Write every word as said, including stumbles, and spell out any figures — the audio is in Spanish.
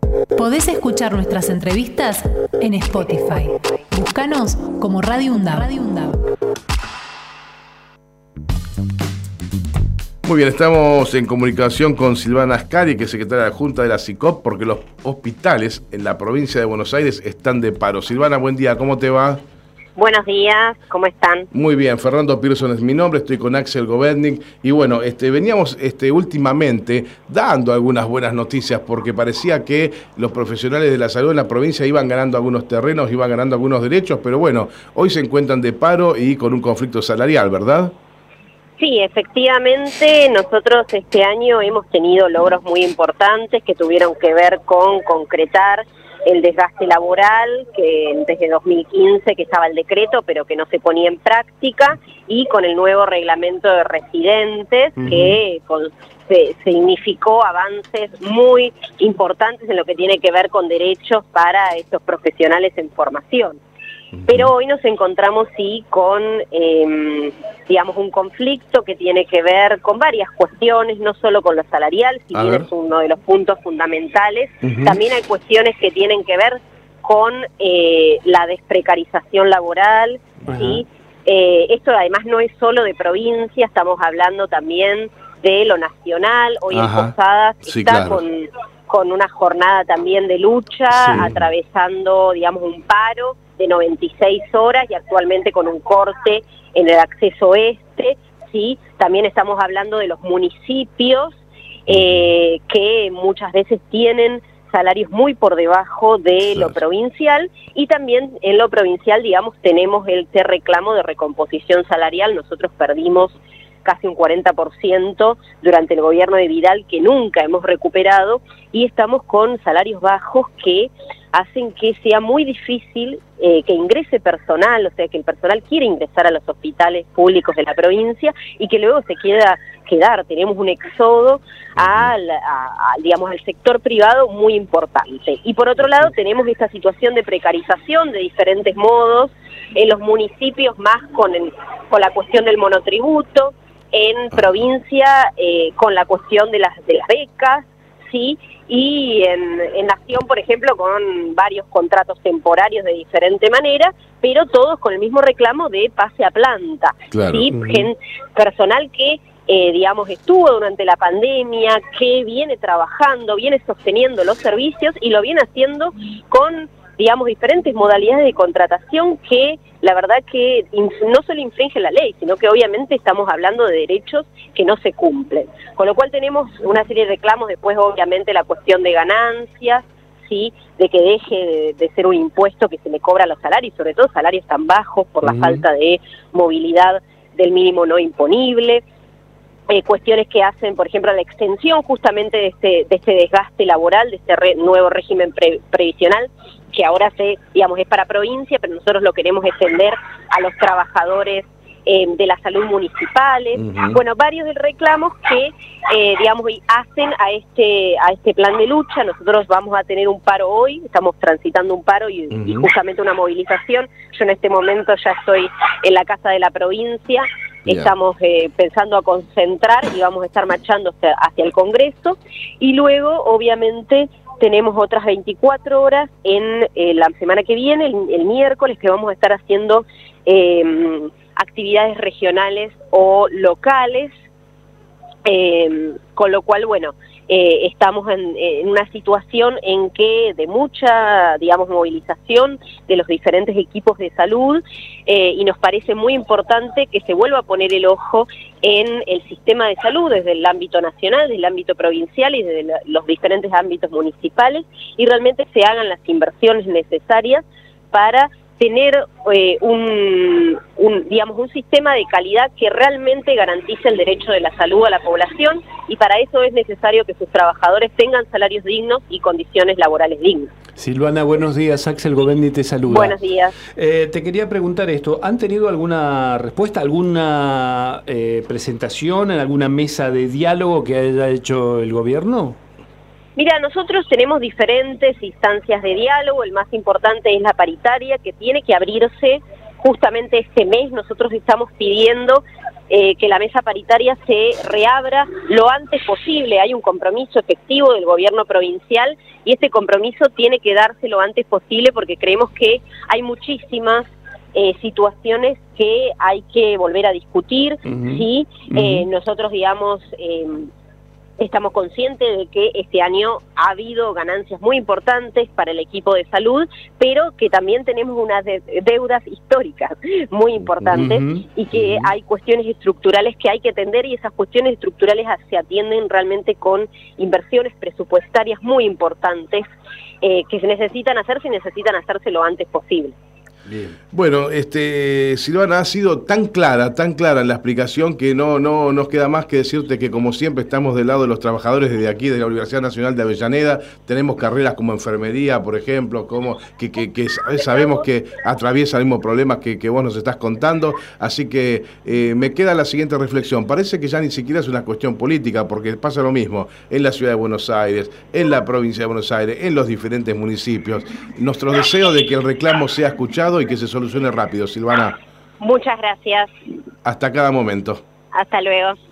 Podés escuchar nuestras entrevistas en Spotify. Búscanos como Radio UNDAB. Radio UNDAB. Muy bien, estamos en comunicación con Silvana Ascari, que es secretaria adjunta de la SICOP, porque los hospitales en la provincia de Buenos Aires están de paro. Silvana, buen día, ¿cómo te va? Buenos días, ¿cómo están? Muy bien, Fernando Pearson es mi nombre, estoy con Axel Governing y bueno, este, veníamos este, últimamente dando algunas buenas noticias porque parecía que los profesionales de la salud en la provincia iban ganando algunos terrenos, iban ganando algunos derechos, pero bueno, hoy se encuentran de paro y con un conflicto salarial, ¿verdad? Sí, efectivamente, nosotros este año hemos tenido logros muy importantes que tuvieron que ver con concretar el desgaste laboral, que desde dos mil quince que estaba el decreto, pero que no se ponía en práctica, y con el nuevo reglamento de residentes, uh-huh. que con, se, significó avances muy importantes en lo que tiene que ver con derechos para estos profesionales en formación. Pero hoy nos encontramos sí con, eh, digamos, un conflicto que tiene que ver con varias cuestiones, no solo con lo salarial, si bien es uno de los puntos fundamentales, uh-huh. también hay cuestiones que tienen que ver con eh, la desprecarización laboral, uh-huh. ¿sí? Eh, esto además no es solo de provincia, estamos hablando también de lo nacional. Hoy uh-huh. en Posadas sí, está claro. con, con una jornada también de lucha, sí. atravesando, digamos, un paro de noventa y seis horas y actualmente con un corte en el acceso este, ¿sí? También estamos hablando de los municipios eh, que muchas veces tienen salarios muy por debajo de lo provincial, y también en lo provincial, digamos, tenemos el reclamo de recomposición salarial. Nosotros perdimos casi un cuarenta por ciento durante el gobierno de Vidal, que nunca hemos recuperado, y estamos con salarios bajos que hacen que sea muy difícil eh, que ingrese personal, o sea, que el personal quiere ingresar a los hospitales públicos de la provincia y que luego se quiera quedar. Tenemos un éxodo al, a, a, digamos, al sector privado muy importante. Y por otro lado tenemos esta situación de precarización de diferentes modos, en los municipios más con, el, con la cuestión del monotributo, en provincia eh, con la cuestión de las, de las becas, sí, y en, en Nación, por ejemplo, con varios contratos temporarios de diferente manera, pero todos con el mismo reclamo de pase a planta, claro. ¿sí? Uh-huh. Gen, personal que, eh, digamos, estuvo durante la pandemia, que viene trabajando, viene sosteniendo los servicios y lo viene haciendo con, digamos, diferentes modalidades de contratación que la verdad que no solo infringe la ley, sino que obviamente estamos hablando de derechos que no se cumplen. Con lo cual tenemos una serie de reclamos, después obviamente la cuestión de ganancias, ¿sí? De que deje de, de ser un impuesto que se le cobra a los salarios, sobre todo salarios tan bajos por la uh-huh. falta de movilidad del mínimo no imponible. Eh, cuestiones que hacen, por ejemplo, la extensión justamente de este, de este desgaste laboral, de este re, nuevo régimen pre, previsional, que ahora se, digamos, es para provincia, pero nosotros lo queremos extender a los trabajadores eh, de la salud municipales. Uh-huh. Bueno, varios de reclamos que, eh, digamos, hacen a este, a este plan de lucha. Nosotros vamos a tener un paro hoy, estamos transitando un paro y, uh-huh. y justamente una movilización. Yo en este momento ya estoy en la Casa de la Provincia. Yeah. Estamos eh, pensando a concentrar y vamos a estar marchando hacia, hacia el Congreso, y luego obviamente tenemos otras veinticuatro horas en eh, la semana que viene, el, el miércoles, que vamos a estar haciendo eh, actividades regionales o locales, eh, con lo cual, bueno, eh, estamos en, en una situación en que de mucha, digamos, movilización de los diferentes equipos de salud, eh, y nos parece muy importante que se vuelva a poner el ojo en el sistema de salud desde el ámbito nacional, desde el ámbito provincial y desde la, los diferentes ámbitos municipales, y realmente se hagan las inversiones necesarias para tener eh, un, un, digamos, un sistema de calidad que realmente garantice el derecho de la salud a la población, y para eso es necesario que sus trabajadores tengan salarios dignos y condiciones laborales dignas. Silvana, buenos días. Axel Govendi te saluda. Buenos días. Eh, te quería preguntar esto. ¿Han tenido alguna respuesta, alguna eh, presentación en alguna mesa de diálogo que haya hecho el gobierno? Mira, nosotros tenemos diferentes instancias de diálogo. El más importante es la paritaria, que tiene que abrirse justamente este mes. Nosotros estamos pidiendo eh, que la mesa paritaria se reabra lo antes posible. Hay un compromiso efectivo del gobierno provincial y este compromiso tiene que darse lo antes posible porque creemos que hay muchísimas eh, situaciones que hay que volver a discutir. Uh-huh. ¿Sí? Uh-huh. Eh, nosotros, digamos... Eh, Estamos conscientes de que este año ha habido ganancias muy importantes para el equipo de salud, pero que también tenemos unas de deudas históricas muy importantes uh-huh, y que uh-huh. hay cuestiones estructurales que hay que atender y esas cuestiones estructurales se atienden realmente con inversiones presupuestarias muy importantes eh, que se necesitan hacerse y necesitan hacerse lo antes posible. Bien. Bueno, este, Silvana, ha sido tan clara, tan clara la explicación que no, no nos queda más que decirte que como siempre estamos del lado de los trabajadores desde aquí, de la Universidad Nacional de Avellaneda, tenemos carreras como enfermería, por ejemplo, como que, que, que sabemos que atraviesa el mismo problema que, que vos nos estás contando, así que eh, me queda la siguiente reflexión. Parece que ya ni siquiera es una cuestión política, porque pasa lo mismo en la ciudad de Buenos Aires, en la provincia de Buenos Aires, en los diferentes municipios. Nuestro deseo de que el reclamo sea escuchado y que se solucione rápido, Silvana. Muchas gracias. Hasta cada momento. Hasta luego.